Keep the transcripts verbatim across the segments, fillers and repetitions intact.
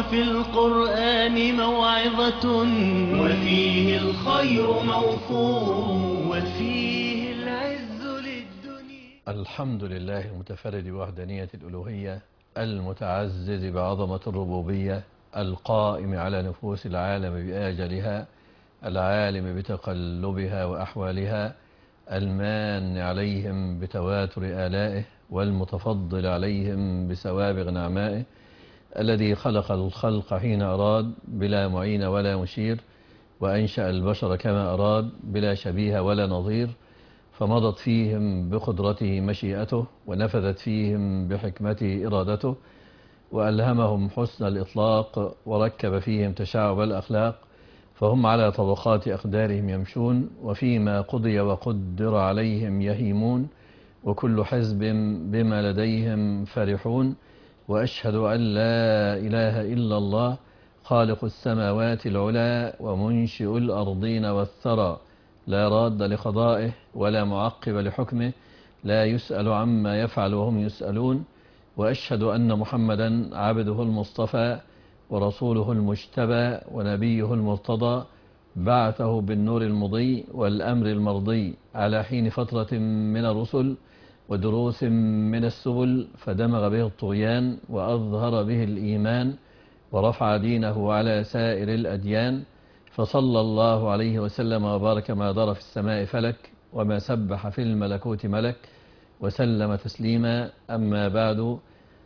وفي القرآن موعظة، وفيه الخير موفور، وفيه العز للدنيا. الحمد لله المتفرد بوحدانية الألوهية، المتعزز بعظمة الربوبية، القائم على نفوس العالم بآجلها، العالم بتقلبها وأحوالها، المان عليهم بتواتر آلائه، والمتفضل عليهم بسوابغ نعمائه، الذي خلق الخلق حين أراد بلا معين ولا مشير، وأنشأ البشر كما أراد بلا شبيه ولا نظير، فمضت فيهم بقدرته مشيئته، ونفذت فيهم بحكمته إرادته، وألهمهم حسن الإطلاق، وركب فيهم تشعب الأخلاق، فهم على طبقات أقدارهم يمشون، وفيما قضي وقدر عليهم يهيمون، وكل حزب بما لديهم فرحون. وأشهد أن لا إله إلا الله خالق السماوات العلى ومنشئ الأرضين والثرى، لا راد لقضائه ولا معقب لحكمه، لا يسأل عما يفعل وهم يسألون. وأشهد أن محمدا عبده المصطفى ورسوله المجتبى ونبيه المرتضى، بعثه بالنور المضي والأمر المرضي على حين فترة من الرسل ودروس من السبل، فدمغ به الطغيان وأظهر به الإيمان، ورفع دينه على سائر الأديان، فصلى الله عليه وسلم وبارك ما دار في السماء فلك، وما سبح في الملكوت ملك، وسلم تسليما. أما بعد،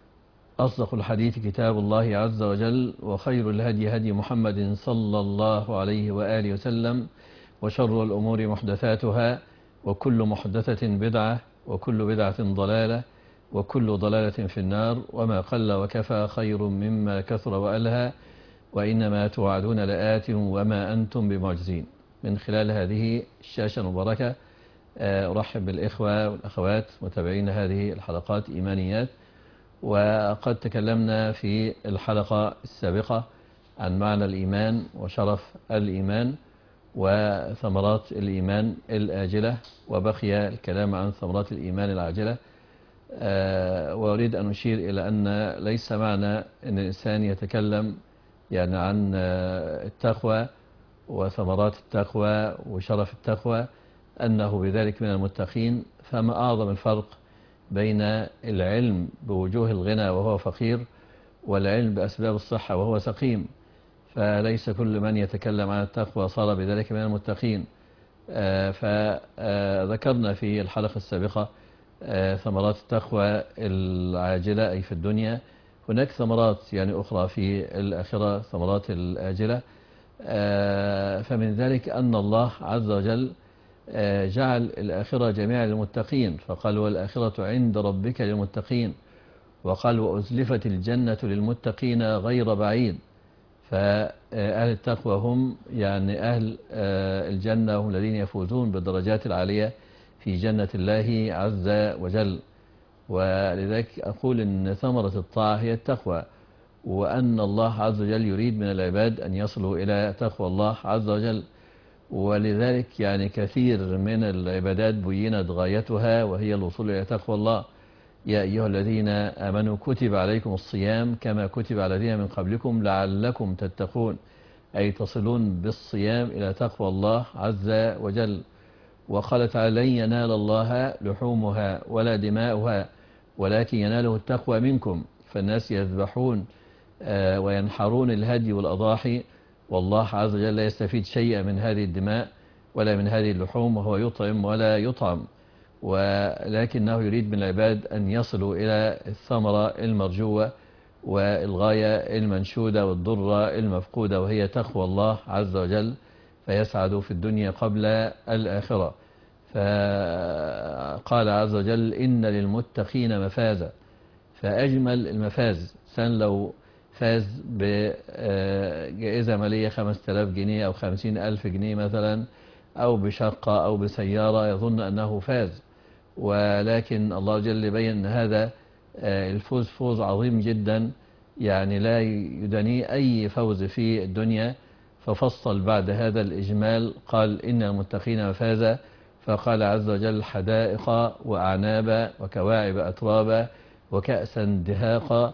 أصدق الحديث كتاب الله عز وجل، وخير الهدي هدي محمد صلى الله عليه وآله وسلم، وشر الأمور محدثاتها، وكل محدثة بدعة، وكل بدعة ضلالة، وكل ضلالة في النار. وما قل وكفى خير مما كثر وألهى، وإنما توعدون لآت وما أنتم بمعجزين. من خلال هذه الشاشة المباركة أرحب بالإخوة والأخوات متابعين هذه الحلقات إيمانيات. وقد تكلمنا في الحلقة السابقة عن معنى الإيمان وشرف الإيمان وثمرات الإيمان الآجلة، وبقي الكلام عن ثمرات الإيمان العاجلة. أه وأريد أن أشير إلى أن ليس معنى أن الإنسان يتكلم يعني عن التقوى وثمرات التقوى وشرف التقوى أنه بذلك من المتقين. فما أعظم الفرق بين العلم بوجوه الغنى وهو فقير، والعلم بأسباب الصحة وهو سقيم. فليس كل من يتكلم عن التقوى صار بذلك من المتقين. فذكرنا في الحلقة السابقة ثمرات التقوى العاجلة أي في الدنيا. هناك ثمرات يعني أخرى في الآخرة، ثمرات الآجلة. فمن ذلك أن الله عز وجل جعل الآخرة جميعا للمتقين، فقال والآخرة عند ربك للمتقين، وقال وأزلفت الجنة للمتقين غير بعيد. فأهل التقوى هم يعني أهل الجنة، هم الذين يفوزون بالدرجات العالية في جنة الله عز وجل. ولذلك أقول أن ثمرة الطاعة هي التقوى، وأن الله عز وجل يريد من العباد أن يصلوا إلى تقوى الله عز وجل. ولذلك يعني كثير من العبادات بينت غايتها وهي الوصول إلى تقوى الله. يا أيها الذين آمنوا كتب عليكم الصيام كما كتب على الذين من قبلكم لعلكم تتقون، أي تصلون بالصيام إلى تقوى الله عز وجل. وقال تعالى لن ينال الله لحومها ولا دماؤها ولكن يناله التقوى منكم. فالناس يذبحون وينحرون الهدي والأضاحي، والله عز وجل لا يستفيد شيئا من هذه الدماء ولا من هذه اللحوم، وهو يطعم ولا يطعم. ولكنه يريد من العباد أن يصلوا إلى الثمرة المرجوة والغاية المنشودة والضرة المفقودة، وهي تقوى الله عز وجل، فيسعدوا في الدنيا قبل الآخرة. فقال عز وجل إن للمتقين مفازا. فأجمل المفاز سن لو فاز بجائزة مالية خمسة آلاف جنيه أو خمسين ألف جنيه مثلا، أو بشقة أو بسيارة، يظن أنه فاز. ولكن الله جل بين أن هذا الفوز فوز عظيم جدا، يعني لا يدني أي فوز في الدنيا. ففصل بعد هذا الإجمال قال إن المتقين مفازا، فقال عز وجل حدائق وأعنابا وكواعب أترابا وكأسا دهاقا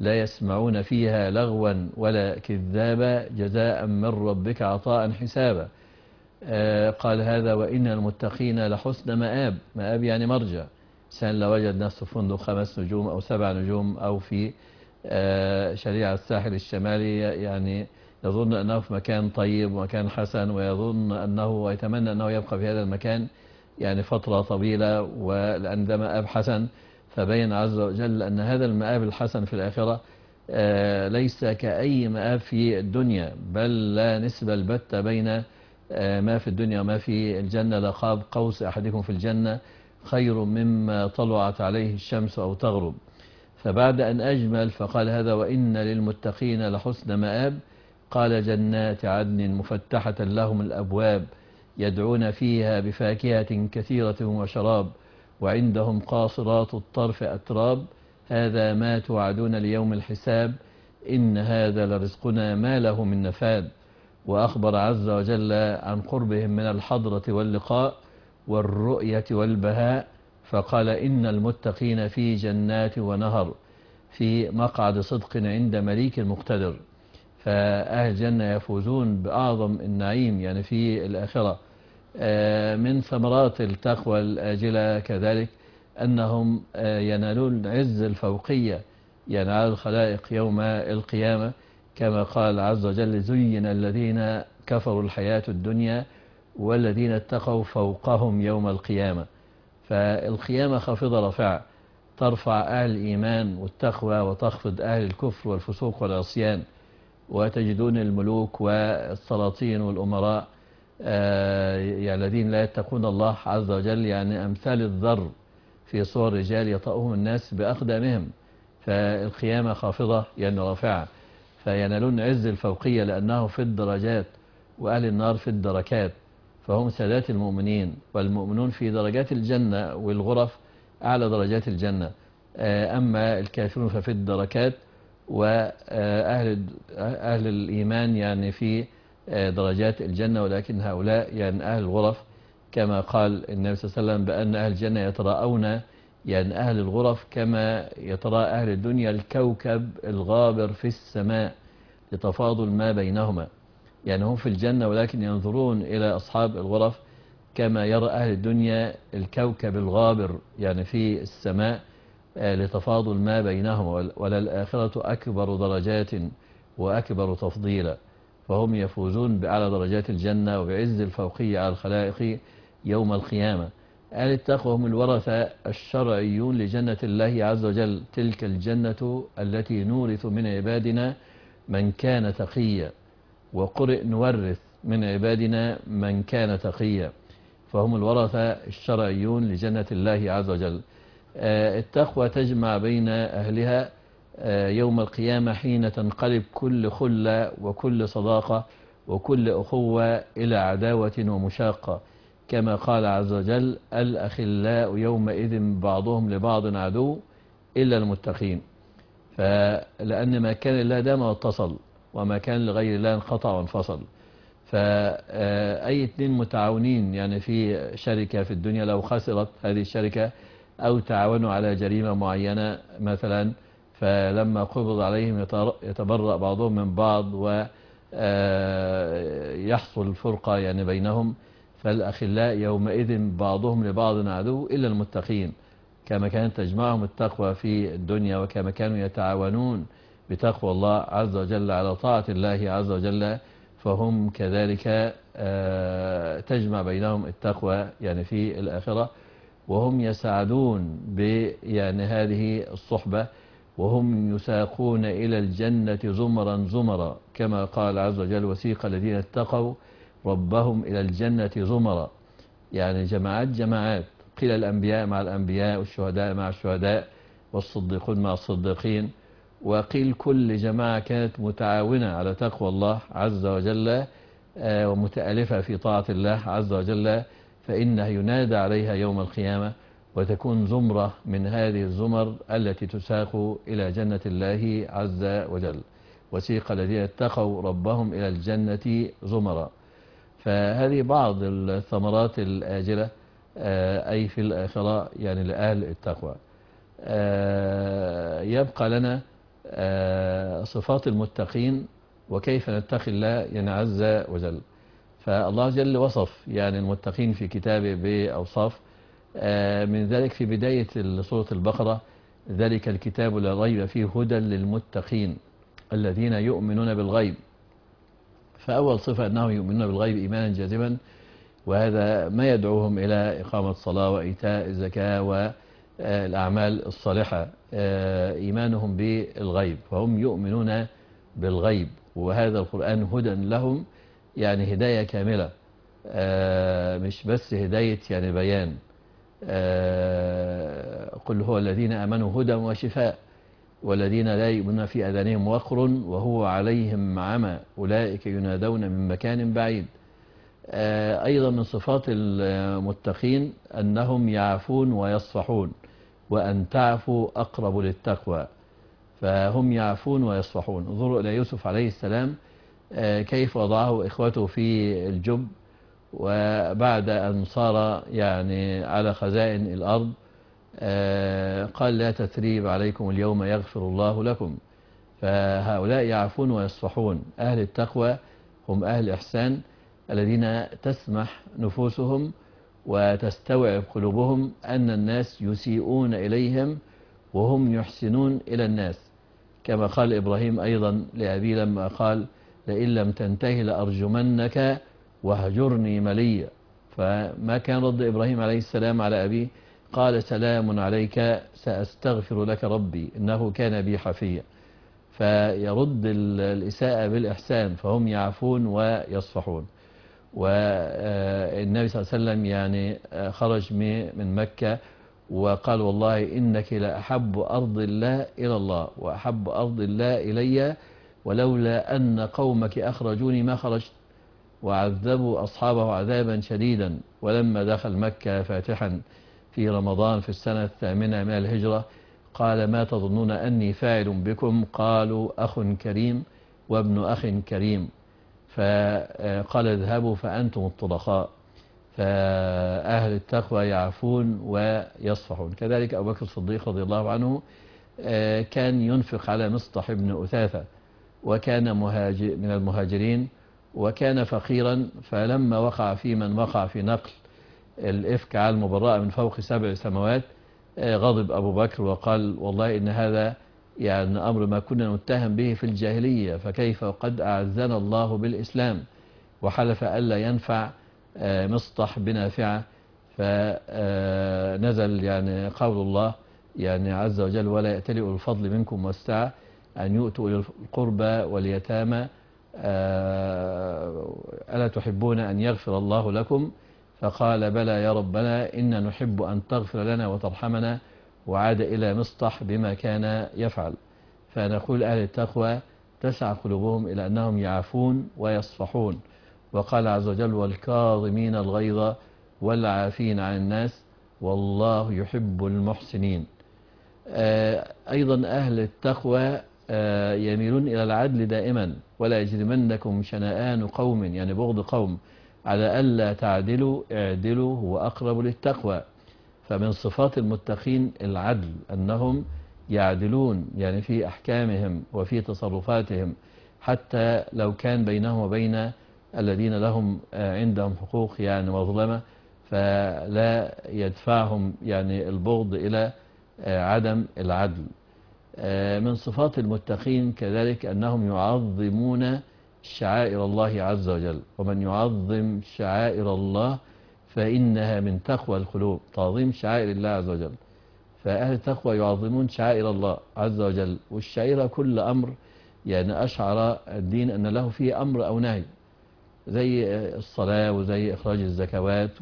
لا يسمعون فيها لغوا ولا كذابا جزاء من ربك عطاء حسابا. آه قال هذا وإن المتقين لحسن مآب. مآب يعني مرجع. إنسان لو وجد نفسه في فندق خمس نجوم أو سبع نجوم أو في آه شريعة الساحل الشمالي، يعني يظن أنه في مكان طيب ومكان حسن، ويظن أنه ويتمنى أنه يبقى في هذا المكان يعني فترة طويلة، ولأن ده مآب حسن. فبين عز وجل أن هذا المآب الحسن في الآخرة آه ليس كأي مآب في الدنيا، بل لا نسبة البتة بين آه ما في الدنيا وما في الجنة. لقاب قوس أحدكم في الجنة خير مما طلعت عليه الشمس أو تغرب. فبعد أن أجمل فقال هذا وإن للمتقين لحسن مآب، قال جنات عدن مفتحة لهم الأبواب يدعون فيها بفاكهة كثيرة وشراب وعندهم قاصرات الطرف أتراب هذا ما توعدون ليوم الحساب إن هذا لرزقنا ما له من نفاد. وأخبر عز وجل عن قربهم من الحضرة واللقاء والرؤية والبهاء، فقال إن المتقين في جنات ونهر في مقعد صدق عند مليك مقتدر. فأهل الجنة يفوزون بأعظم النعيم يعني في الآخرة. من ثمرات التقوى الآجلة كذلك أنهم ينالون عز الفوقية يعني على الخلائق يوم القيامة، كما قال عز وجل زين الذين كفروا الحياة الدنيا والذين اتقوا فوقهم يوم القيامة. فالقيامة خافضة رفع ترفع أهل الإيمان والتقوى وتخفض أهل الكفر والفسوق والعصيان. وتجدون الملوك والسلاطين والأمراء يعني الذين لا يتقون الله عز وجل يعني أمثال الذر في صور رجال يطأهم الناس بأقدامهم. فالقيامة خافضة يعني رافعة، فينالون عز الفوقية لأنه في الدرجات وأهل النار في الدركات. فهم سادات المؤمنين، والمؤمنون في درجات الجنة والغرف أعلى درجات الجنة، أما الكافرون ففي الدركات، وأهل أهل الإيمان يعني في درجات الجنة، ولكن هؤلاء يعني أهل الغرف كما قال النبي صلى الله عليه وسلم بأن أهل الجنة يتراءون يعني أهل الغرف كما يتراءى أهل الدنيا الكوكب الغابر في السماء لتفاضل ما بينهما. يعني هم في الجنة ولكن ينظرون إلى أصحاب الغرف كما يرى أهل الدنيا الكوكب الغابر يعني في السماء لتفاضل ما بينهما، وللآخرة أكبر درجات وأكبر تفضيلا. فهم يفوزون بأعلى درجات الجنة وبعز الفوقية على الخلائق يوم القيامة. أهل التقوى هم الورثة الشرعيون لجنة الله عز وجل، تلك الجنة التي نورث من عبادنا من كان تقيا، وقرئ نورث من عبادنا من كان تقيا. فهم الورثة الشرعيون لجنة الله عز وجل. التقوى تجمع بين أهلها يوم القيامة حين تنقلب كل خلة وكل صداقة وكل أخوة إلى عداوة ومشاقة، كما قال عز وجل الأخلاء يومئذ بعضهم لبعض عدو إلا المتقين. فلأن ما كان لله دام واتصل، وما كان لغير الله انقطع وانفصل. فأي اتنين متعاونين يعني في شركة في الدنيا لو خسرت هذه الشركة أو تعاونوا على جريمة معينة مثلا، فلما قبض عليهم يتبرأ بعضهم من بعض ويحصل فرقة يعني بينهم. فالأخلاء يومئذ بعضهم لبعض عدو إلا المتقين، كما كانت تجمعهم التقوى في الدنيا وكما كانوا يتعاونون بتقوى الله عز وجل على طاعة الله عز وجل، فهم كذلك تجمع بينهم التقوى يعني في الآخرة. وهم يسعدون بيعني هذه الصحبة، وهم يساقون إلى الجنة زمرا زمرا، كما قال عز وجل وسيق الذين اتقوا ربهم إلى الجنة زمرا، يعني جماعات جماعات. قيل الأنبياء مع الأنبياء والشهداء مع الشهداء والصديقون مع الصديقين، وقيل كل جماعة كانت متعاونة على تقوى الله عز وجل ومتألفة في طاعة الله عز وجل، فإنه ينادى عليها يوم القيامة وتكون زمرة من هذه الزمر التي تساق إلى جنة الله عز وجل. وسيق الذين اتقوا ربهم إلى الجنة زمرا. فهذه بعض الثمرات الآجلة أي في الآخرة يعني لأهل التقوى. يبقى لنا صفات المتقين وكيف نتقي الله يعني عز وجل. فالله جل وصف يعني المتقين في كتابه بأوصاف، من ذلك في بداية سورة البقرة: ذلك الكتاب لا ريب فيه هدى للمتقين الذين يؤمنون بالغيب. فأول صفة أنهم يؤمنون بالغيب إيمانا جازما، وهذا ما يدعوهم إلى إقامة الصلاة وإيتاء الزكاة والأعمال الصالحة، إيمانهم بالغيب، فهم يؤمنون بالغيب. وهذا القرآن هدى لهم، يعني هداية كاملة، مش بس هداية يعني بيان. قل هو الذين آمنوا هدى وشفاء والذين لا يؤمنون في آذانهم وقر وهو عليهم عمى أولئك ينادون من مكان بعيد. أيضا من صفات المتقين أنهم يعفون ويصفحون، وأن تعفوا أقرب للتقوى. فهم يعفون ويصفحون. انظروا إلى يوسف عليه السلام كيف وضعه إخوته في الجب، وبعد أن صار يعني على خزائن الأرض قال لا تثريب عليكم اليوم يغفر الله لكم. فهؤلاء يعفون ويصفحون. أهل التقوى هم أهل الإحسان الذين تسمح نفوسهم وتستوعب قلوبهم أن الناس يسيئون إليهم وهم يحسنون إلى الناس، كما قال إبراهيم أيضا لأبي لما قال لئن لم تنتهي لأرجمنك وهجرني مليا. فما كان رد إبراهيم عليه السلام على أبيه؟ قال سلام عليك سأستغفر لك ربي إنه كان بي حفيا. فيرد الإساءة بالإحسان، فهم يعفون ويصفحون. والنبي صلى الله عليه وسلم يعني خرج من مكة وقال والله إنك لأحب أرض الله إلى الله وأحب أرض الله إلي، ولولا أن قومك أخرجوني ما خرجت. وعذبوا أصحابه عذابا شديدا. ولما دخل مكة فاتحا في رمضان في السنة الثامنة من الهجرة قال ما تظنون أني فاعل بكم؟ قالوا أخ كريم وابن أخ كريم. فقال اذهبوا فأنتم الطلقاء. فأهل التقوى يعفون ويصفحون. كذلك أبو بكر الصديق رضي الله عنه كان ينفق على مصطح بن أثاثة، وكان مهاجر من المهاجرين، وكان فقيرا. فلما وقع في من وقع في نقل الإفك على المبرأة من فوق سبع سماوات غضب أبو بكر وقال والله إن هذا يعني أمر ما كنا نتهم به في الجاهلية، فكيف وقد أعزنا الله بالإسلام. وحلف ألا ينفع مصطح بنافعة. فنزل يعني قول الله يعني عز وجل ولا يأتل أولو الفضل منكم والسعة أن يؤتوا إلى القربى واليتامى ألا تحبون أن يغفر الله لكم؟ فقال بلى يا ربنا إنا نحب أن تغفر لنا وترحمنا. وعاد إلى مصطح بما كان يفعل. فنقول أهل التقوى تسعى قلوبهم إلى أنهم يعفون ويصفحون. وقال عز وجل والكاظمين الغيظ والعافين عن الناس والله يحب المحسنين. أيضا أهل التقوى يميلون إلى العدل دائما. ولا يجرمنكم شنآن قوم يعني بغض قوم على ألا تعدلوا اعدلوا هو أقرب للتقوى. فمن صفات المتقين العدل، أنهم يعدلون يعني في أحكامهم وفي تصرفاتهم، حتى لو كان بينهم وبين الذين لهم عندهم حقوق يعني مظلمة، فلا يدفعهم يعني البغض إلى عدم العدل. من صفات المتقين كذلك أنهم يعظمون شعائر الله عز وجل. ومن يعظم شعائر الله فإنها من تقوى القلوب. تعظيم شعائر الله عز وجل. فأهل التقوى يعظمون شعائر الله عز وجل. والشعيرة كل أمر يعني أشعر الدين أن له فيه أمر أو نهي، زي الصلاة وزي إخراج الزكوات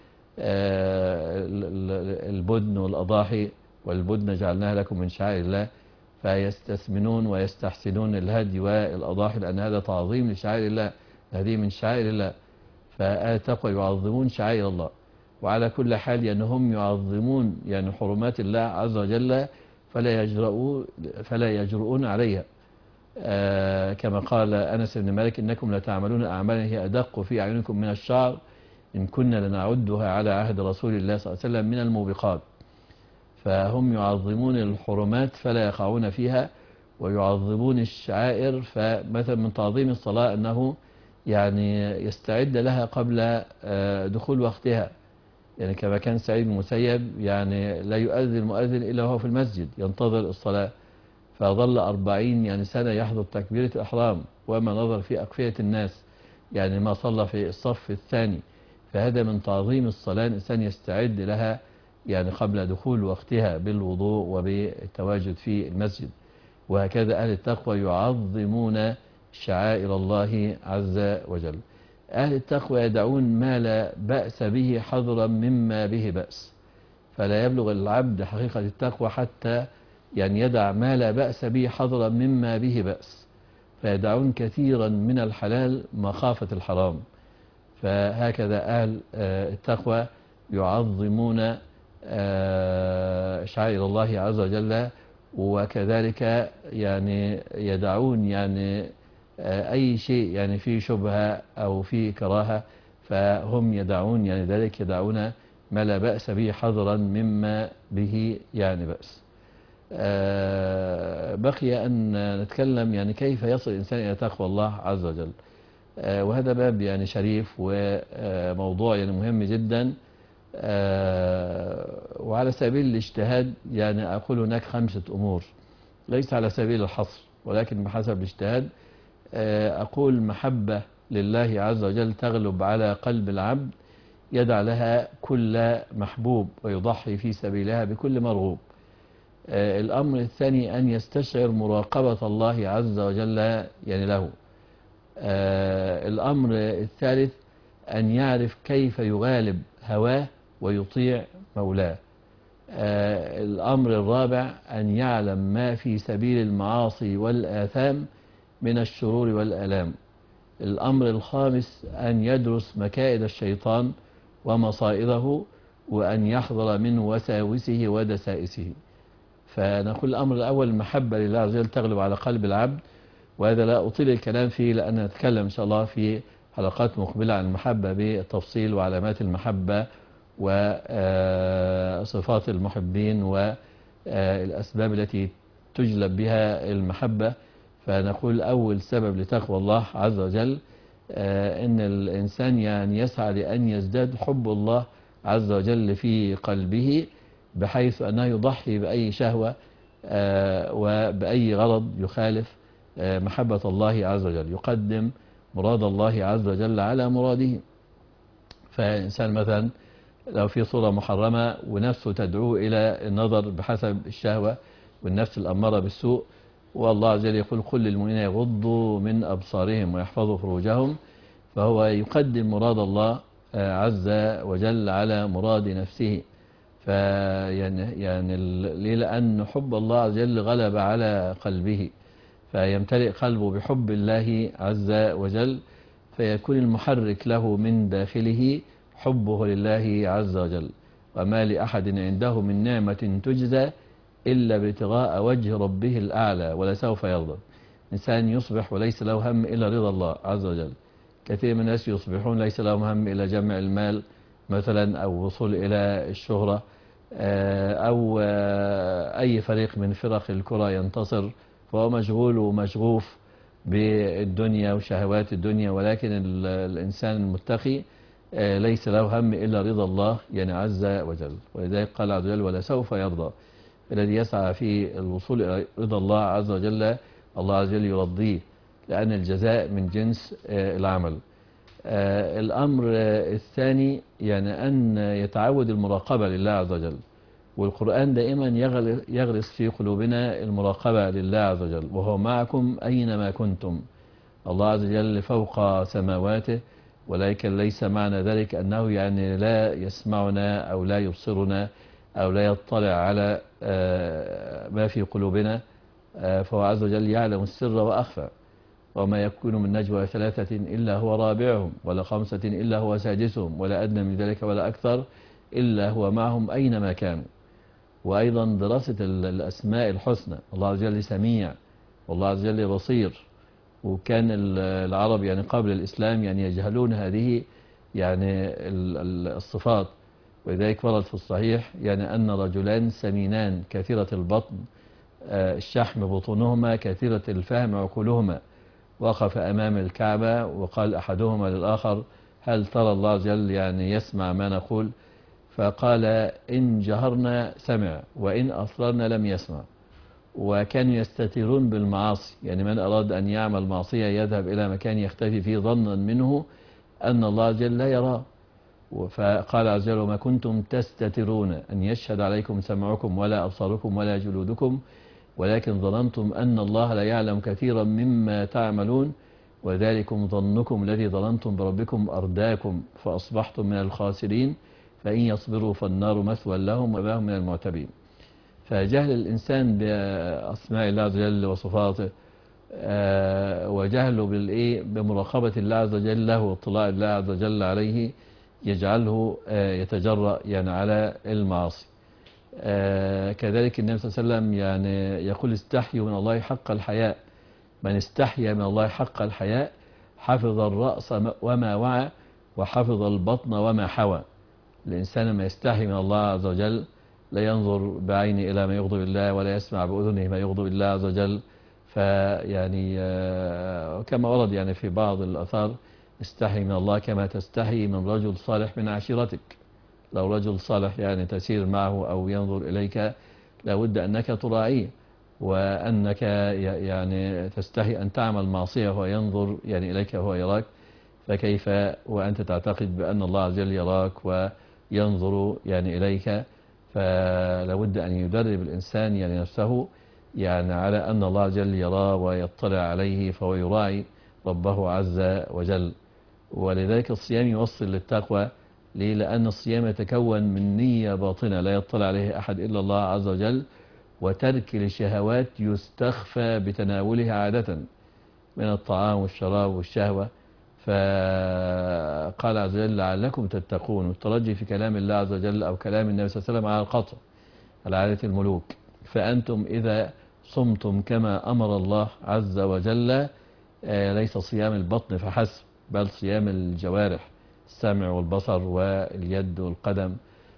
والبدن والأضاحي. والبدن جعلناها لكم من شعائر الله. فيستثمنون ويستحسنون الهدي والأضاحي لأن هذا تعظيم لشعائر الله، هذه من شعائر الله. فأهل التقوى يعظمون شعائر الله. وعلى كل حال أنهم يعظمون يعني حرمات الله عز وجل فلا يجرؤون فلا يجرؤون عليها. آه كما قال أنس بن مالك إنكم لتعملون أعمالا هي أدق في أعينكم من الشعر إن كنا لنعدها على عهد رسول الله صلى الله عليه وسلم من الموبقات. فهم يعظمون الحرمات فلا يقعون فيها. ويعظمون الشعائر. فمثلا من تعظيم الصلاة أنه يعني يستعد لها قبل دخول وقتها، يعني كما كان سعيد بن المسيب يعني لا يؤذن المؤذن إلا وهو في المسجد ينتظر الصلاة، فظل أربعين يعني سنة يحضر تكبيرة الإحرام وما نظر في أقفية الناس، يعني ما صلى في الصف الثاني. فهذا من تعظيم الصلاة، الإنسان يستعد لها يعني قبل دخول وقتها بالوضوء وبالتواجد في المسجد. وهكذا أهل التقوى يعظمون شعائر الله عز وجل. أهل التقوى يدعون ما لا بأس به حظرا مما به بأس، فلا يبلغ العبد حقيقة التقوى حتى يعني يدع ما لا بأس به حظرا مما به بأس، فيدعون كثيرا من الحلال مخافة الحرام. فهكذا أهل التقوى يعظمون شعائر الله عز وجل، وكذلك يعني يدعون يعني أي شيء يعني فيه شبهة أو فيه كراهة، فهم يدعون يعني ذلك، يدعون ما لا بأس به حذرا مما به يعني بأس. بقي أن نتكلم يعني كيف يصل الإنسان إلى تقوى الله عز وجل، وهذا باب يعني شريف وموضوع يعني مهم جدا. وعلى سبيل الاجتهاد يعني أقول هناك خمسة أمور، ليس على سبيل الحصر ولكن بحسب الاجتهاد. أقول محبة لله عز وجل تغلب على قلب العبد، يدع لها كل محبوب ويضحي في سبيلها بكل مرغوب. الأمر الثاني أن يستشعر مراقبة الله عز وجل يعني له. الأمر الثالث أن يعرف كيف يغالب هواه ويطيع مولاه. الأمر الرابع أن يعلم ما في سبيل المعاصي والآثام من الشرور والآلام. الأمر الخامس أن يدرس مكائد الشيطان ومصائده، وأن يحذر من وساوسه ودسائسه. فنقول الأمر الأول المحبة لله عز وجل تغلب على قلب العبد، وهذا لا أطيل الكلام فيه لأن نتكلم إن شاء الله في حلقات مقبلة عن المحبة بالتفصيل وعلامات المحبة وصفات المحبين والأسباب التي تجلب بها المحبة. فنقول أول سبب لتقوى الله عز وجل أن الإنسان يعني يسعى لأن يزداد حب الله عز وجل في قلبه، بحيث أنه يضحي بأي شهوة وبأي غرض يخالف محبة الله عز وجل، يقدم مراد الله عز وجل على مراده. فإنسان مثلا لو في صورة محرمة ونفسه تدعوه إلى النظر بحسب الشهوة والنفس الأمارة بالسوء، والله عز وجل يقول قل للمؤمنين يغضوا من أبصارهم ويحفظوا فروجهم، فهو يقدم مراد الله عز وجل على مراد نفسه. فيعني يعني ليه؟ لأن حب الله عز وجل غلب على قلبه، فيمتلئ قلبه بحب الله عز وجل، فيكون المحرك له من داخله حبه لله عز وجل. وما لأحد عنده من نعمة تجزى إلا ابتغاء وجه ربه الأعلى ولسوف يرضى. إنسان يصبح وليس له هم إلا رضا الله عز وجل. كثير من الناس يصبحون ليس لهم هم إلا جمع المال مثلا، أو وصول إلى الشهرة، أو أي فريق من فرق الكرة ينتصر، فهو مشغول ومشغوف بالدنيا وشهوات الدنيا. ولكن الإنسان المتقي ليس له هم إلا رضا الله يعني عز وجل، ولذلك قال عز وجل ولسوف يرضى. الذي يسعى في الوصول إلى رضا الله عز وجل الله عز وجل يرضيه، لأن الجزاء من جنس العمل. الأمر الثاني يعني أن يتعود المراقبة لله عز وجل، والقرآن دائما يغرس في قلوبنا المراقبة لله عز وجل، وهو معكم أينما كنتم. الله عز وجل فوق سماواته، ولكن ليس معنى ذلك أنه يعني لا يسمعنا أو لا يبصرنا أو لا يطلع على ما في قلوبنا، فهو عز وجل يعلم السر وأخفى. وما يكون من نجوى ثلاثة إلا هو رابعهم ولا خمسة إلا هو سادسهم ولا أدنى من ذلك ولا أكثر إلا هو معهم أينما كانوا. وأيضا دراسة الأسماء الحسنى، الله عز وجل سميع والله عز وجل بصير. وكان العرب يعني قبل الإسلام يعني يجهلون هذه يعني الصفات، ولذلك ورد في الصحيح يعني أن رجلان سمينان كثيرة البطن الشحم بطونهما كثيرة الفهم عقولهما. وقف أمام الكعبة وقال أحدهما للآخر هل ترى الله عز وجل يعني يسمع ما نقول؟ فقال إن جهرنا سمع وإن أصررنا لم يسمع. وكانوا يستترون بالمعاصي، يعني من أراد أن يعمل معصية يذهب إلى مكان يختفي فيه ظنا منه أن الله عز وجل لا يراه. فقال عز وجل وما كنتم تستترون أن يشهد عليكم سمعكم ولا أبصاركم ولا جلودكم ولكن ظننتم أن الله لا يعلم كثيرا مما تعملون وذلكم ظنكم الذي ظننتم بربكم أرداكم فأصبحتم من الخاسرين فإن يصبروا فالنار مثوى لهم وما هم من المعتبين. فجهل الإنسان بأسماء الله عز وجل وصفاته وجهله بالإيه بمراقبة الله عز وجل له واطلاع الله عز وجل عليه يجعله يتجرأ يعني على المعاصي. كذلك النبي صلى الله عليه وسلم يعني يقول استحيوا من الله حق الحياء، من استحيا من الله حق الحياء حفظ الرأس وما وعى وحفظ البطن وما حوى. الإنسان ما يستحي من الله عز وجل لا ينظر بعينه إلى ما يغضب الله ولا يسمع بأذنه ما يغضب الله عز وجل. فيعني كما ورد يعني في بعض الأثار استحي من الله كما تستحي من رجل صالح من عشيرتك. لو رجل صالح يعني تسير معه أو ينظر إليك لابد أنك تراعيه وأنك يعني تستحي أن تعمل معصية وهو ينظر يعني إليك وهو يراك، فكيف وأنت تعتقد بأن الله عز وجل يراك وينظر يعني إليك؟ فلابد أن يدرب الإنسان يعني نفسه يعني على أن الله عز وجل يراه ويطلع عليه فهو يراعي ربه عز وجل. ولذلك الصيام يوصل للتقوى. ليه؟ لأن الصيام يتكون من نية باطنة لا يطلع عليه أحد إلا الله عز وجل وترك لشهوات يستخفى بتناولها عادة من الطعام والشراب والشهوة. فقال عز وجل لعلكم تتقون، والترجي في كلام الله عز وجل أو كلام النبي صلى الله عليه وسلم على القطع على عادة الملوك. فأنتم إذا صمتم كما أمر الله عز وجل ليس صيام البطن فحسب بل صيام الجوارح السمع والبصر واليد والقدم،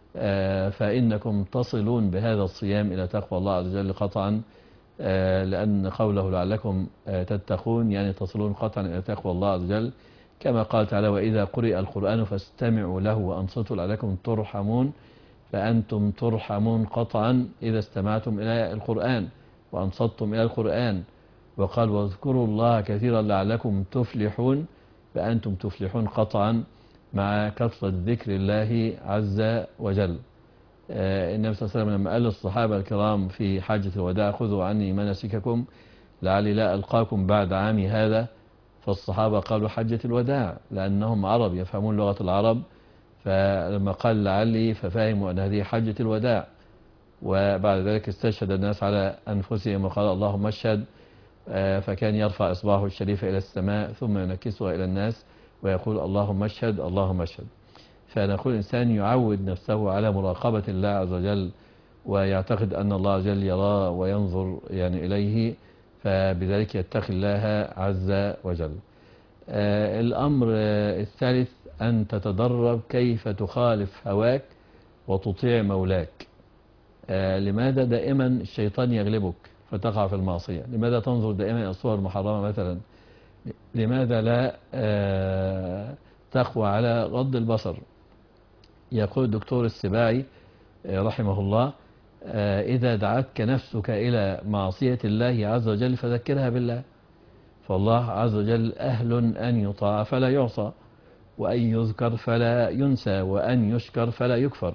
فإنكم تصلون بهذا الصيام إلى تقوى الله عز وجل قطعا، لأن قوله لعلكم تتقون يعني تصلون قطعا إلى تقوى الله عز وجل. كما قال تعالى وإذا قرئ القرآن فاستمعوا له وأنصتوا لعلكم ترحمون. فأنتم ترحمون قطعا إذا استمعتم إلى القرآن وأنصتم إلى القرآن. وقال واذكروا الله كثيرا لعلكم تفلحون، فأنتم تفلحون قطعا مع كثرة ذكر الله عز وجل. النبي صلى الله عليه وسلم لما قال للصحابة الكرام في حجة الوداع خذوا عني مناسككم لعلي لا ألقاكم بعد عامي هذا، فالصحابة قالوا حجة الوداع لأنهم عرب يفهمون لغة العرب، فلما قال لعلي ففهموا أن هذه حجة الوداع. وبعد ذلك استشهد الناس على أنفسهم وقال اللهم اشهد، فكان يرفع إصبعه الشريف إلى السماء ثم ينكسها إلى الناس ويقول اللهم اشهد اللهم اشهد. فنقول الإنسان يعود نفسه على مراقبة الله عز وجل ويعتقد أن الله عز وجل يراه وينظر يعني إليه، فبذلك يتقي الله عز وجل. آه الأمر آه الثالث أن تتدرب كيف تخالف هواك وتطيع مولاك. آه لماذا دائما الشيطان يغلبك فتقع في المعصية؟ لماذا تنظر دائما إلى الصور المحرمة مثلا؟ لماذا لا آه تقوى على غض البصر؟ يقول الدكتور السباعي رحمه الله إذا دعتك نفسك إلى معصية الله عز وجل فذكرها بالله، فالله عز وجل أهل أن يطاع فلا يعصى وأن يذكر فلا ينسى وأن يشكر فلا يكفر.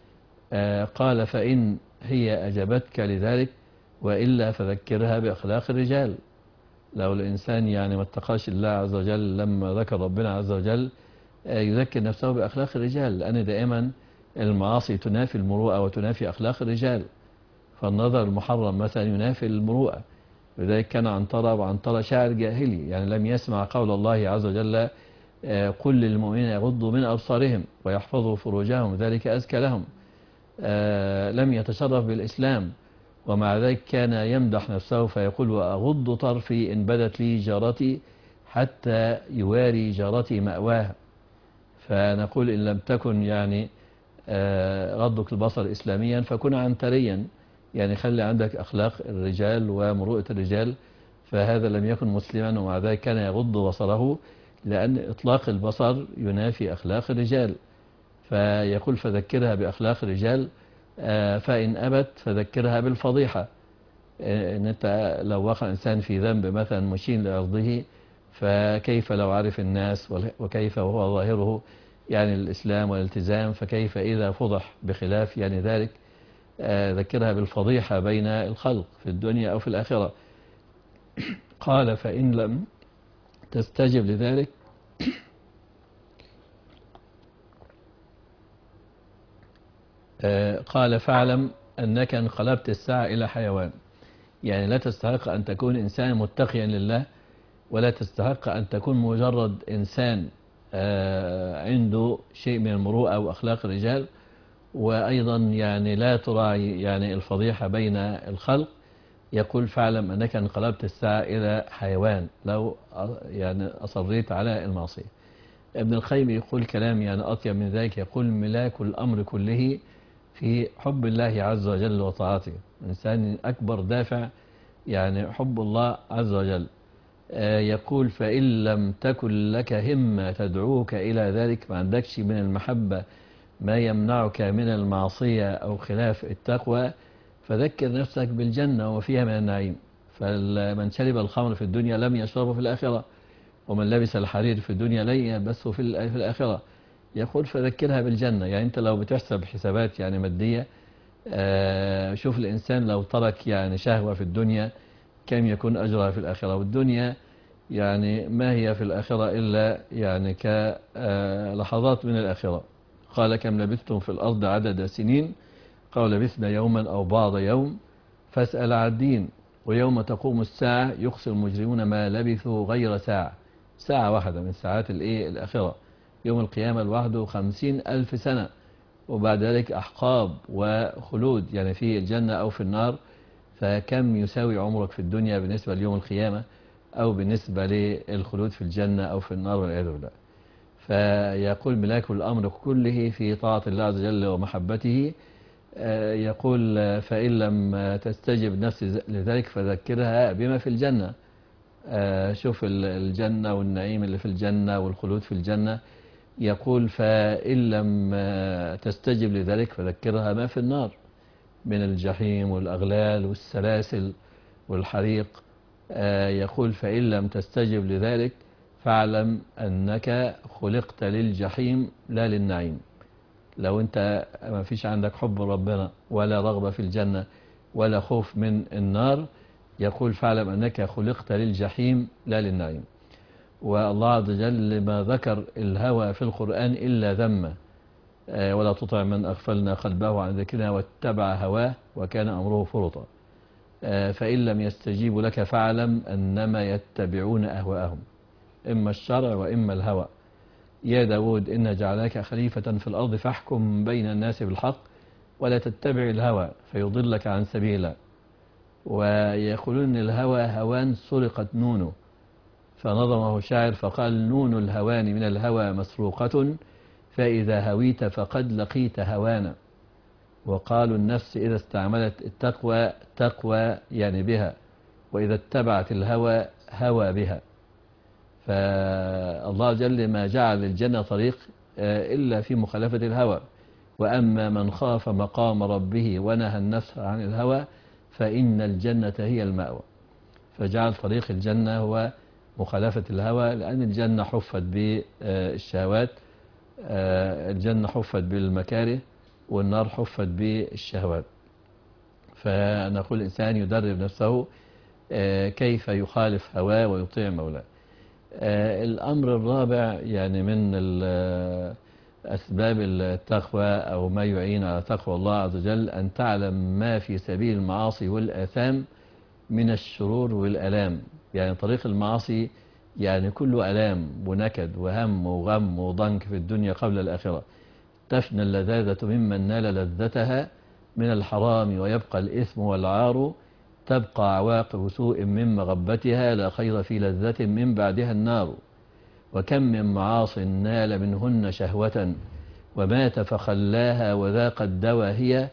قال فإن هي أجبتك لذلك وإلا فذكرها بأخلاق الرجال. لو الإنسان يعني ما اتقاش الله عز وجل لما ذكر ربنا عز وجل يذكر نفسه بأخلاق الرجال، لأن دائما المعاصي تنافي المروءة وتنافي أخلاق الرجال. فالنظر المحرم مثلا ينافي المروءة، لذلك كان عنترة وعنترة شاعر جاهلي يعني لم يسمع قول الله عز وجل قل للمؤمنين يغضوا من أبصارهم ويحفظوا فروجهم ذلك أزكى لهم. لم يتشرف بالإسلام ومع ذلك كان يمدح نفسه فيقول وأغض طرفي إن بدت لي جارتي حتى يواري جارتي مأواها. فنقول إن لم تكن يعني غضك البصر إسلاميا فكن عنتريا، يعني خلي عندك أخلاق الرجال ومروءة الرجال. فهذا لم يكن مسلما ومع ذلك كان يغض بصره، لأن إطلاق البصر ينافي أخلاق الرجال. فيقول فذكرها بأخلاق الرجال، فإن أبت فذكرها بالفضيحة. إن أنت لو وقع إنسان في ذنب مثلا مشين لأرضه، فكيف لو عرف الناس وكيف وهو ظاهره يعني الإسلام والالتزام، فكيف إذا فضح بخلاف يعني ذلك. ذكرها بالفضيحة بين الخلق في الدنيا أو في الآخرة. قال فإن لم تستجب لذلك قال فاعلم أنك انقلبت الساعة إلى حيوان. يعني لا تستحق أن تكون إنسان متقيا لله، ولا تستحق أن تكون مجرد إنسان عنده شيء من المروءة وأخلاق الرجال، وأيضا يعني لا تراعي يعني الفضيحة بين الخلق. يقول فاعلم أنك انقلبت الساعة إلى حيوان لو يعني أصريت على المعصية. ابن القيم يقول كلام يعني أطيب من ذلك، يقول ملاك الأمر كله في حب الله عز وجل وطاعته. الإنسان أكبر دافع يعني حب الله عز وجل. يقول فإن لم تكن لك همة تدعوك إلى ذلك، ما عندكش من المحبة ما يمنعك من المعصية أو خلاف التقوى، فذكر نفسك بالجنة وفيها من النعيم. فمن شرب الخمر في الدنيا لم يشربه في الآخرة، ومن لبس الحرير في الدنيا لن يلبسه في الآخرة. يقول فذكرها بالجنة. يعني أنت لو بتحسب حسابات يعني مادية، شوف الإنسان لو ترك يعني شهوة في الدنيا كم يكون أجرها في الآخرة. والدنيا يعني ما هي في الآخرة إلا يعني كلحظات من الآخرة. قال كم لبثتم في الأرض عدد سنين، قال لبثنا يوما أو بعض يوم فاسأل عدين. ويوم تقوم الساعة يخسر المجرمون ما لبثوا غير ساعة. ساعة واحدة من ساعات الإيه الآخرة. يوم القيامة لوحده خمسين ألف سنة، وبعد ذلك أحقاب وخلود يعني في الجنة أو في النار. فكم يساوي عمرك في الدنيا بالنسبة ليوم القيامة، أو بالنسبة للخلود في الجنة أو في النار والعياذ بالله. فيقول ملاك الأمر كله في طاعة الله عز وجل ومحبته. يقول فإن لم تستجب نفسي لذلك فذكرها بما في الجنة. شوف الجنة والنعيم اللي في الجنة والخلود في الجنة. يقول فإن لم تستجب لذلك فذكرها ما في النار من الجحيم والأغلال والسلاسل والحريق. يقول فإن لم تستجب لذلك فاعلم أنك خلقت للجحيم لا للنعيم. لو أنت ما فيش عندك حب ربنا ولا رغبة في الجنة ولا خوف من النار، يقول فاعلم أنك خلقت للجحيم لا للنعيم. والله عز وجل ما ذكر الهوى في القرآن إلا ذمه. ولا تطع من أغفلنا قلبه عن ذكرنا واتبع هواه وكان أمره فرطا. فإن لم يستجيبوا لك فاعلم أنما يتبعون أهواءهم، إما الشرع وإما الهوى. يا داود إن جعلناك خليفة في الأرض فاحكم بين الناس بالحق ولا تتبع الهوى فيضلك عن سبيله. ويقولون الهوى هوان سرقت نونه، فنظمه شاعر فقال نون الهوان من الهوى مسروقة، فإذا هويت فقد لقيت هوانا. وقالوا النفس إذا استعملت التقوى تقوى يعني بها، وإذا اتبعت الهوى هوى بها. فالله جل ما جعل الجنة طريق إلا في مخالفة الهوى. وأما من خاف مقام ربه ونهى النفس عن الهوى فإن الجنة هي المأوى. فجعل طريق الجنة هو مخالفة الهوى، لأن الجنة حفت بالشهوات، الجنة حفت بالمكاره، والنار حفت بالشهوات. فنقول الإنسان يدرب نفسه كيف يخالف هواه ويطيع مولاه. الأمر الرابع يعني من أسباب التقوى أو ما يعين على تقوى الله عز وجل أن تعلم ما في سبيل المعاصي والآثام من الشرور والألام. يعني طريق المعاصي يعني كله ألام ونكد وهم وغم وضنك في الدنيا قبل الآخرة. تفنى اللذاذة ممن نال لذتها من الحرام ويبقى الإثم والعار، تبقى عواقب سوء من مغبتها لا خير في لذة من بعدها النار. وكم من معاص نال منهن شهوة ومات فخلاها وذاق الدوى هي،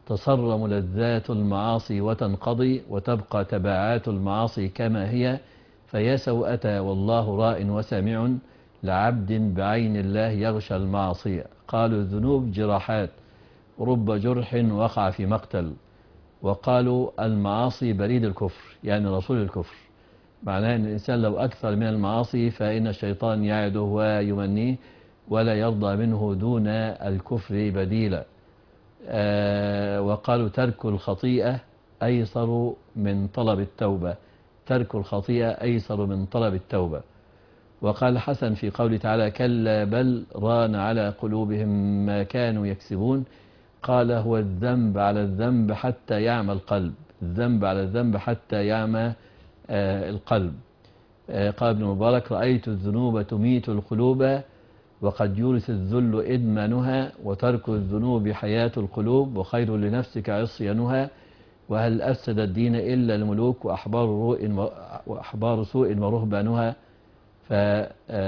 تصر ملذات المعاصي وتنقضي، وتبقى تبعات المعاصي كما هي، فيا سوءة والله راء وسامع لعبد بعين الله يغشى المعصية. قالوا الذنوب جراحات، رب جرح وقع في مقتل. وقالوا المعاصي بريد الكفر، يعني رسول الكفر. معناه أن الإنسان لو أكثر من المعاصي فإن الشيطان يعده ويمنيه ولا يرضى منه دون الكفر بديلا. آه وقالوا ترك الخطيئة أيسر من طلب التوبة، ترك الخطيئة أيسر من طلب التوبة. وقال حسن في قوله تعالى كلا بل ران على قلوبهم ما كانوا يكسبون، قال هو الذنب على الذنب حتى يعمى القلب، الذنب على الذنب حتى يعمى آه القلب. آه قال ابن مبارك رأيت الذنوب تميت القلوب وقد يورث الذل إدمانها، وترك الذنوب حياة القلوب وخير لنفسك عصيانها، وهل أفسد الدين إلا الملوك وأحبار, وأحبار سوء ورهبانها. فابن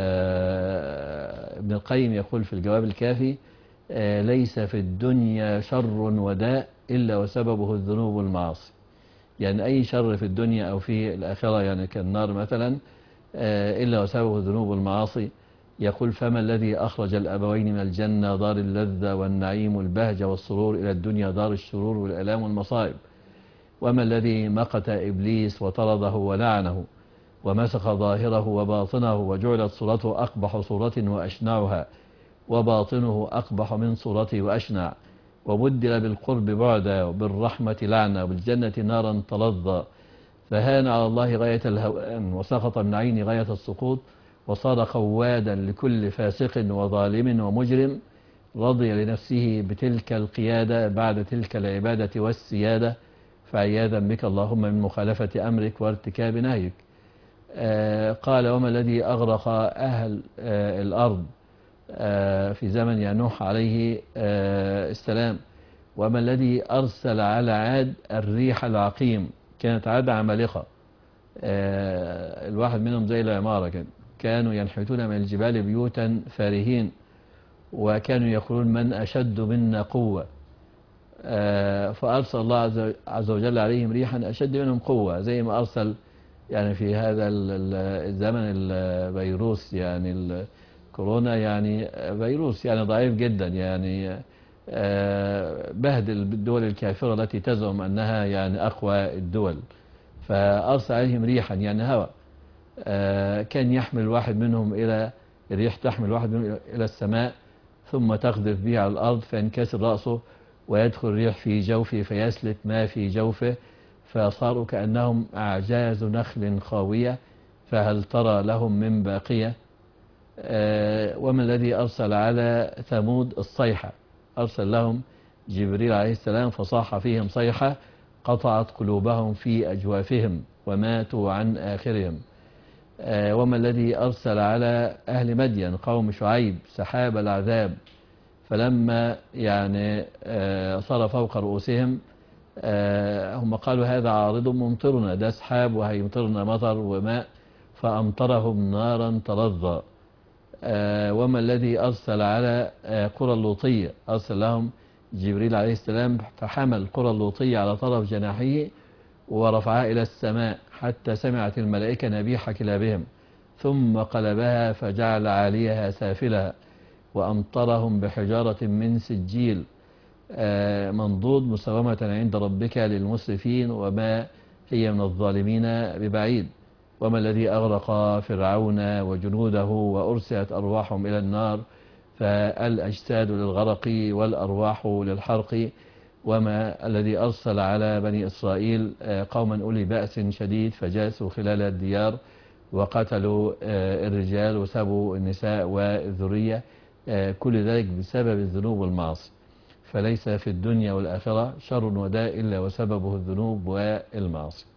القيم يقول في الجواب الكافي ليس في الدنيا شر وداء إلا وسببه الذنوب والمعاصي. يعني أي شر في الدنيا أو في الآخرة يعني كالنار مثلا إلا وسببه الذنوب والمعاصي. يقول فما الذي أخرج الأبوين من الجنة دار اللذة والنعيم والبهجة والسرور إلى الدنيا دار الشرور والآلام والمصائب؟ وما الذي مقت إبليس وطرده ولعنه ومسخ ظاهره وباطنه وجعلت صورته أقبح صورة وأشنعها وباطنه أقبح من صورته وأشنع، وبدل بالقرب بعدا وبالرحمة لعنة وبالجنة نارا تلظى، فهان على الله غاية الهوان وسقط من عين غاية السقوط، وصار قوادا لكل فاسق وظالم ومجرم، رضي لنفسه بتلك القيادة بعد تلك العبادة والسيادة، فعياذا بك اللهم من مخالفة أمرك وارتكاب نهيك. آه قال وما الذي أغرق أهل آه الأرض آه في زمن ينوح عليه آه السلام؟ وما الذي أرسل على عاد الريح العقيم؟ كانت عاد عمالقة، آه الواحد منهم زي العمارة كان كانوا ينحتون من الجبال بيوتا فارهين، وكانوا يقولون من أشد منا قوة، آه فأرسل الله عز وجل عليهم ريحا أشد منهم قوة، زي ما أرسل يعني في هذا الزمن الفيروس يعني الكورونا، يعني فيروس يعني ضعيف جدا، يعني آه بهدل الدول الكافرة التي تزعم أنها يعني أقوى الدول، فأرسل عليهم ريحا يعني هواء، آه كان يحمل الواحد منهم إلى الريح، تحمل واحد منهم إلى السماء ثم تقذف به على الأرض فينكسر رأسه ويدخل الريح في جوفه فيسلت ما في جوفه، فصاروا كأنهم أعجاز نخل خاوية، فهل ترى لهم من باقية؟ آه وما الذي أرسل على ثمود الصيحة؟ أرسل لهم جبريل عليه السلام فصاح فيهم صيحة قطعت قلوبهم في أجوافهم وماتوا عن آخرهم. آه وما الذي أرسل على أهل مدين قوم شعيب سحاب العذاب، فلما يعني آه صار فوق رؤوسهم آه هم قالوا هذا عارض ممطرنا، ده سحاب وهيمطرنا مطر وماء، فأمطرهم نارا تلظى. آه وما الذي أرسل على آه قرى اللوطية؟ أرسل لهم جبريل عليه السلام فحمل القرى اللوطية على طرف جناحه ورفعها إلى السماء حتى سمعت الملائكة نبيح كلابهم، ثم قلبها فجعل عاليها سافلها، وأمطرهم بحجارة من سجيل آه منضود مسومة عند ربك للمسرفين وما هي من الظالمين ببعيد. وما الذي أغرق فرعون وجنوده وأرسلت أرواحهم إلى النار، فالأجساد للغرق والأرواح للحرق. وما الذي أرسل على بني إسرائيل قوما أولي بأس شديد فجاسوا خلال الديار وقتلوا الرجال وسبوا النساء والذرية، كل ذلك بسبب الذنوب والمعاصي. فليس في الدنيا والآخرة شر وداء إلا وسببه الذنوب والمعاصي.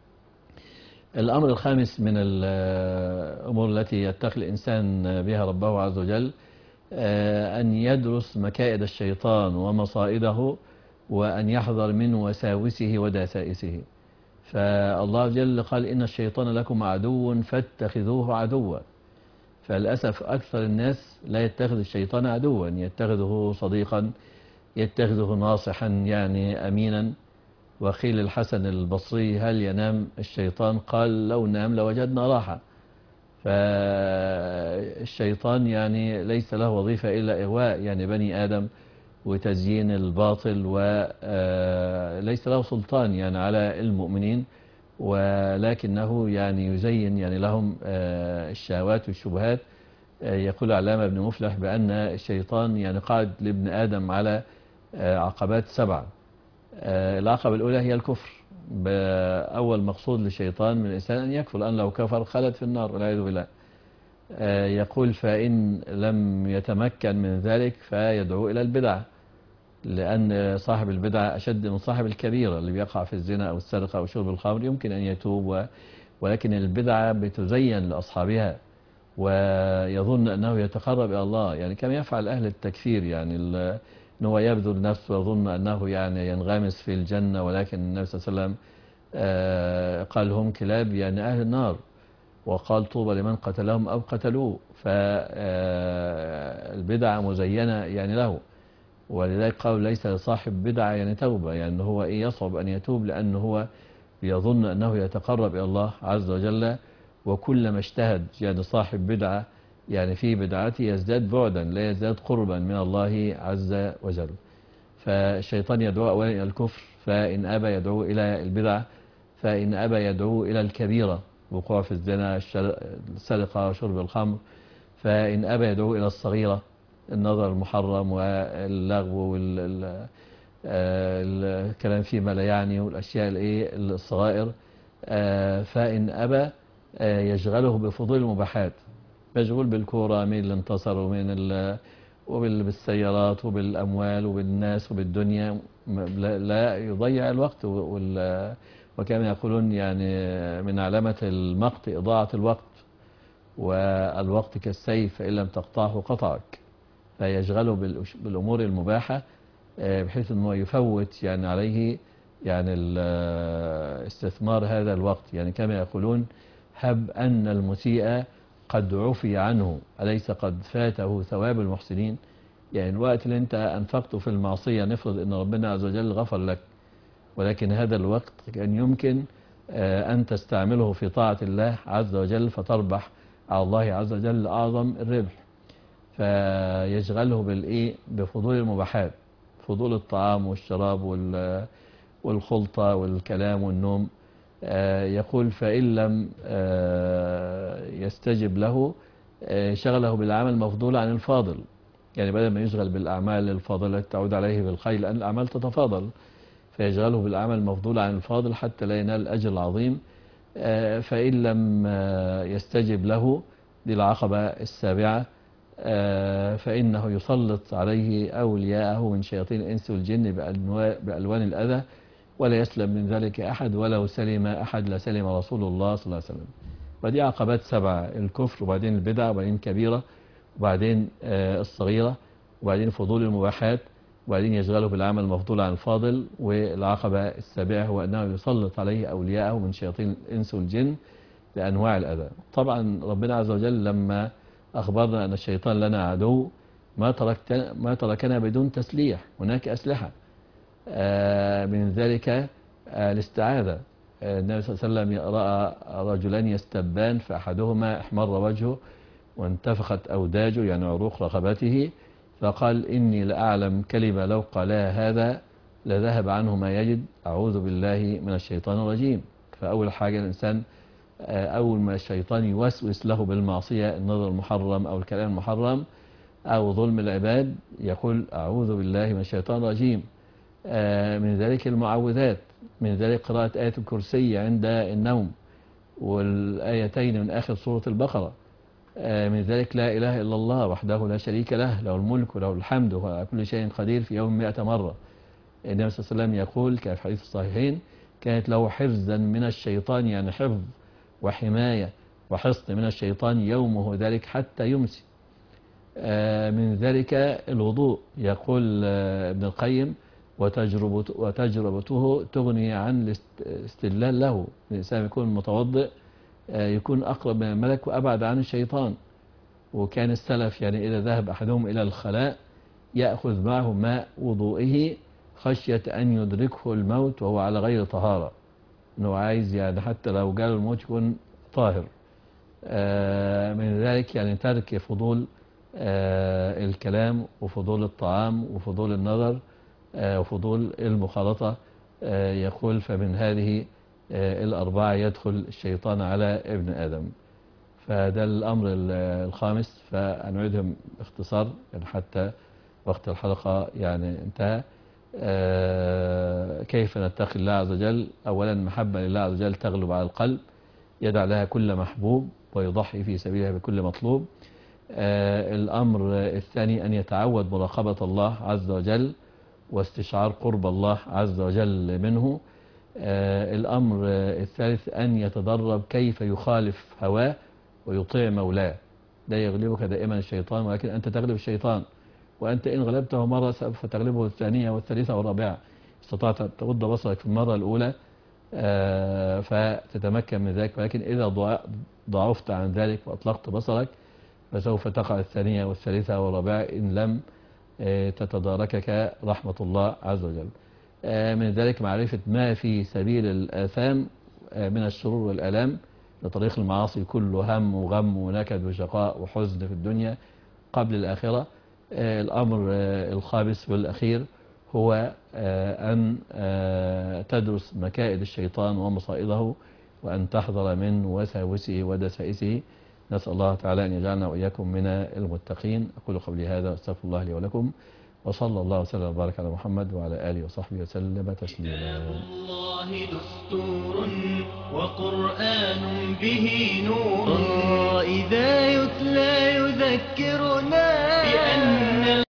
الأمر الخامس من الأمور التي يتقي الإنسان بها ربه عز وجل أن يدرس مكائد الشيطان ومصائده، وأن يحذر من وساوسه ودسائسه. فالله جل قال إن الشيطان لكم عدو فاتخذوه عدوا، فللأسف أكثر الناس لا يتخذ الشيطان عدوا، يتخذه صديقا يتخذه ناصحا يعني أمينا. وقيل الحسن البصري: هل ينام الشيطان؟ قال: لو نام لوجدنا راحة. فالشيطان يعني ليس له وظيفة إلا إغواء يعني بني آدم وتزيين الباطل، وليس له سلطان يعني على المؤمنين، ولكنه يعني يزين يعني لهم الشهوات والشبهات. يقول علامة ابن مفلح بأن الشيطان يعني قاعد لابن آدم على عقبات سبعة. العقبة الأولى هي الكفر. بأول مقصود للشيطان من الإنسان أن يكفر، لأن لو كفر خلد في النار والعياذ بالله. يقول: فإن لم يتمكن من ذلك فيدعو إلى البدعة، لأن صاحب البدعة أشد من صاحب الكبيرة. اللي بيقع في الزنا أو السرقة أو شرب الخمر يمكن أن يتوب، ولكن البدعة بتزين لأصحابها ويظن أنه يتقرب إلى الله، يعني كما يفعل أهل التكفير، يعني أنه هو يبذل نفسه ويظن أنه يعني ينغمس في الجنة، ولكن النبي صلى الله عليه وسلم قال: هم كلاب يعني أهل النار، وقال: طوبى لمن قتلهم أو قتلوه. فالبدعة مزينة يعني له، ولذلك قالوا: ليس لصاحب بدعة يعني توبة، يعني هو إيه يصعب أن يتوب، لأنه هو يظن أنه يتقرب إلى الله عز وجل. وكلما اجتهد يعني صاحب بدعة يعني في بدعته يزداد بعدا لا يزداد قربا من الله عز وجل. فالشيطان يدعو أولا إلى الكفر، فإن أبى يدعو إلى البدعة، فإن أبى يدعو إلى الكبيرة، وقوع في الزنا، السرقة، شرب الخمر، فإن أبى يدعو إلى الصغيرة، النظر المحرم واللغو والكلام فيما لا يعني والأشياء الصغائر. فإن أبى يشغله بفضول المباحات، مشغول بالكورة، مين اللي انتصر ومين وبالسيارات وبالأموال وبالناس وبالدنيا، لا يضيع الوقت. وكما يقولون يعني من علامة المقت إضاعة الوقت، والوقت كالسيف فإن لم تقطعه قطعك. فيشغله بالأمور المباحة بحيث أنه يفوت يعني عليه يعني استثمار هذا الوقت. يعني كما يقولون: هب أن المسيء قد عفي عنه أليس قد فاته ثواب المحسنين. يعني الوقت اللي انت أنفقته في المعصية، نفرض أن ربنا عز وجل غفر لك، ولكن هذا الوقت كان يمكن أن تستعمله في طاعة الله عز وجل فتربح على الله عز وجل أعظم الربح. فيشغله بالإيه؟ بفضول المباحات، فضول الطعام والشراب والخلطة والكلام والنوم. يقول: فإن لم يستجب له شغله بالعمل المفضول عن الفاضل. يعني بدل ما يشغل بالأعمال الفاضلة تعود عليه بالخير، لأن الأعمال تتفاضل، فيشغله بالعمل المفضول عن الفاضل حتى لا ينال الأجر العظيم. فإن لم يستجب له، دي العقبة السابعة، فإنه يسلط عليه أولياءه من شياطين الإنس والجن بألوان الأذى، ولا يسلم من ذلك أحد، ولو سلم أحد لسلم رسول الله صلى الله عليه وسلم. ودي عقبات سبعة: الكفر، وبعدين البدع، وبعدين الكبيرة، وبعدين الصغيرة، وبعدين فضول المباحات، وبعدين يشغله بالعمل المفضول عن الفاضل. والعقبة السابعة هو أنه يسلط عليه أولياءه من شياطين الإنس والجن بأنواع الأذى. طبعا ربنا عز وجل لما أخبرنا أن الشيطان لنا عدو ما تركنا, ما تركنا بدون تسليح، هناك أسلحة. من ذلك الاستعاذة. النبي صلى الله عليه وسلم رأى رجلان يستبان، فأحدهما احمر وجهه وانتفخت أوداجه يعني عروق رقبته، فقال: إني لأعلم كلمة لو قالها هذا لذهب عنه ما يجد، أعوذ بالله من الشيطان الرجيم. فأول حاجة الإنسان أول ما الشيطان يوسوس له بالمعصية، النظر المحرم أو الكلام المحرم أو ظلم العباد، يقول: أعوذ بالله من الشيطان الرجيم. من ذلك المعوذات، من ذلك قراءة آية الكرسي عند النوم، والآيتين من آخر سورة البقرة. من ذلك لا إله إلا الله وحده لا شريك له، له الملك وله الحمد وهو على كل شيء قدير، في يوم مئة مرة. النبي صلى الله عليه وسلم يقول كما في حديث الصحيحين: كانت له حفظا من الشيطان، يعني حفظ وحماية وحصن من الشيطان يومه ذلك حتى يمسي. من ذلك الوضوء. يقول ابن القيم: وتجربته, وتجربته تغني عن الاستدلال له. الإنسان يكون متوضئ يكون أقرب من الملك وأبعد عن الشيطان. وكان السلف يعني إذا ذهب أحدهم إلى الخلاء يأخذ معه ماء وضوئه خشية أن يدركه الموت وهو على غير طهارة، أنه عايز يعني حتى لو جاله الموت يكون طاهر. آه من ذلك يعني ترك فضول آه الكلام وفضول الطعام وفضول النظر آه وفضول المخالطة. آه يقول فمن هذه آه الأربعة يدخل الشيطان على ابن آدم. فده الأمر الخامس، فأنعدهم باختصار يعني حتى وقت الحلقة يعني انتهى. آه كيف نتقي الله عز وجل؟ أولا محبة لله عز وجل تغلب على القلب، يدع لها كل محبوب ويضحي في سبيلها بكل مطلوب. آه الأمر الثاني أن يتعود مراقبة الله عز وجل واستشعار قرب الله عز وجل منه. آه الأمر الثالث أن يتدرب كيف يخالف هواه ويطيع مولاه. لا يغلبك دائما الشيطان، ولكن أنت تغلب الشيطان، وأنت إن غلبته مرة فتغلبه الثانية والثالثة والرابعة. استطعت أن تغض بصرك في المرة الأولى آه فتتمكن من ذلك، ولكن إذا ضعفت عن ذلك وأطلقت بصرك فسوف تقع الثانية والثالثة والرابعة إن لم آه تتداركك رحمة الله عز وجل. آه من ذلك معرفة ما في سبيل الآثام آه من الشرور والآلام. لطريق المعاصي كله هم وغم ونكد وشقاء وحزن في الدنيا قبل الآخرة. آه الأمر آه الخامس والأخير هو آه أن آه تدرس مكائد الشيطان ومصائده، وأن تحذر من وساوسه ودسائسه. نسأل الله تعالى أن يجعلنا وإياكم من المتقين. أقول قولي هذا واستغفر الله لي ولكم، وصلى الله وسلم وبارك على محمد وعلى آله وصحبه وسلم تسليما. كتاب الله دستور وقرآن به نور، إذا يتلى يذكرنا بأن